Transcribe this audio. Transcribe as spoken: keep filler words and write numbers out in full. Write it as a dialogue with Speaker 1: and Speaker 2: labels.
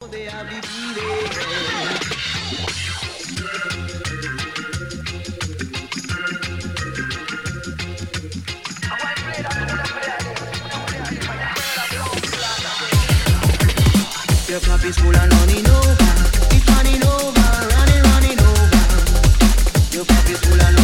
Speaker 1: they have the feeling. Your cup is full and running over. It's running over, running, running over. Your cup is full and